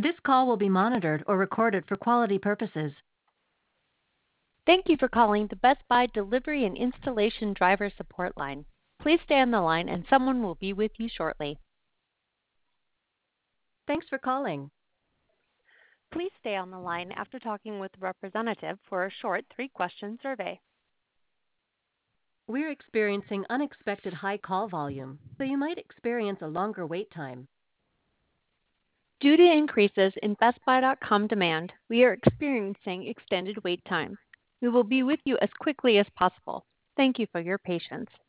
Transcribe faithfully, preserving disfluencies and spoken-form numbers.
This call will be monitored or recorded for quality purposes. Thank you for calling the Best Buy Delivery and Installation Driver Support Line. Please stay on the line and someone will be with you shortly. Thanks for calling. Please stay on the line after talking with the representative for a short three-question survey. We're experiencing unexpected high call volume, so you might experience a longer wait time. Due to increases in Best Buy dot com demand, we are experiencing extended wait time. We will be with you as quickly as possible. Thank you for your patience.